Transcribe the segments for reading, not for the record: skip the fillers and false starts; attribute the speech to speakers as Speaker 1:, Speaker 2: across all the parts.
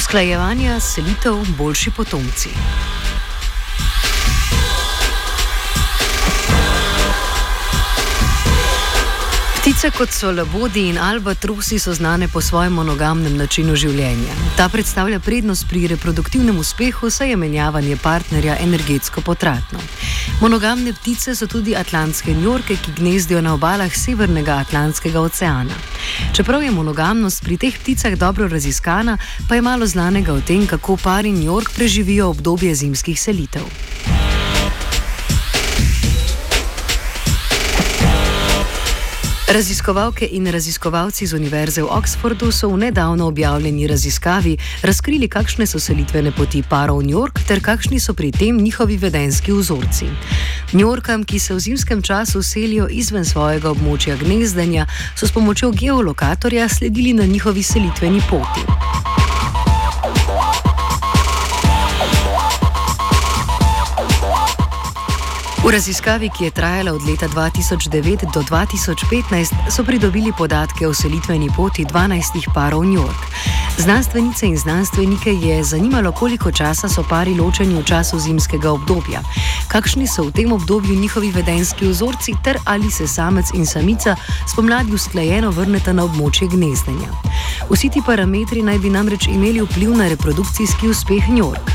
Speaker 1: Usklajevanja, selitev, boljši potomci. Ptice kot so labodi in albatrosi so znane po svojem monogamnem načinu življenja. Ta predstavlja prednost pri reproduktivnem uspehu, saj je menjavanje partnerja energetsko potratno. Monogamne ptice so tudi atlantske njorke, ki gnezdijo na obalah Severnega Atlantskega oceana. Čeprav je monogamnost pri teh pticah dobro raziskana, pa je malo znanega o tem, kako pari njork preživijo obdobje zimskih selitev. Raziskovalke in raziskovalci z Univerze v Oxfordu so v nedavno objavljeni raziskavi razkrili, kakšne so selitvene poti parov njork ter kakšni so pri tem njihovi vedenjski vzorci. Njorkam, ki se v zimskem času selijo izven svojega območja gnezdenja, so s pomočjo geolokatorja sledili na njihovi selitveni poti. V raziskavi, ki je trajala od leta 2009 do 2015, so pridobili podatke o selitveni poti 12 parov njork. Znanstvenice in znanstvenike je zanimalo, koliko časa so pari ločeni v času zimskega obdobja, kakšni so v tem obdobju njihovi vedenjski vzorci ter ali se samec in samica spomladi usklajeno vrneta na območje gnezdenja. Vsi ti parametri naj bi namreč imeli vpliv na reprodukcijski uspeh njork.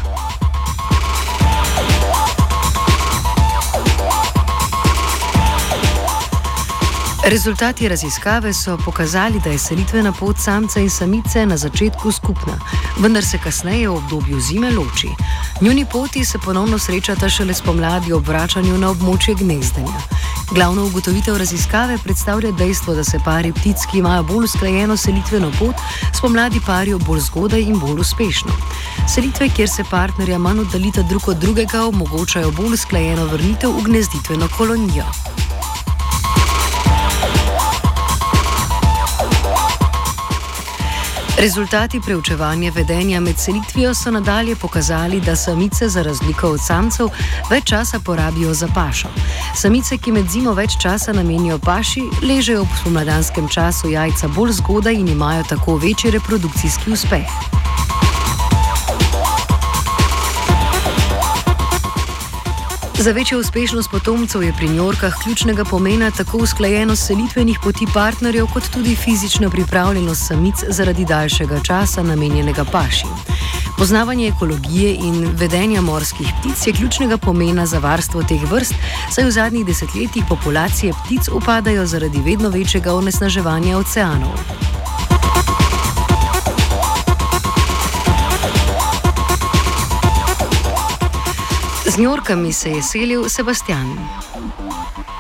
Speaker 1: Rezultati raziskave so pokazali, da je selitvena pot samca in samice na začetku skupna, vendar se kasneje v obdobju zime loči. Njuni poti se ponovno srečata šele spomladi ob vračanju na območje gnezdenja. Glavno ugotovitev raziskave predstavlja dejstvo, da se pari ptic, ki imajo bolj usklajeno selitveno pot, spomladi parijo bolj zgodaj in bolj uspešno. Selitve, kjer se partnerja manj oddalita drug od drugega, omogočajo bolj usklajeno vrnitev v gnezditveno kolonijo. Rezultati preučevanja vedenja med selitvijo so nadalje pokazali, da samice za razliko od samcev več časa porabijo za pašo. Samice, ki med zimo več časa namenijo paši, ležejo v spomladanskem času jajca bolj zgodaj in imajo tako večji reprodukcijski uspeh. Za večjo uspešnost potomcev je pri njorkah ključnega pomena tako usklajenost selitvenih poti partnerjev, kot tudi fizična pripravljenost samic zaradi daljšega časa namenjenega paši. Poznavanje ekologije in vedenja morskih ptic je ključnega pomena za varstvo teh vrst, saj v zadnjih desetletjih populacije ptic upadajo zaradi vedno večjega onesnaževanja oceanov. Z njorkami se je selil Sebastian.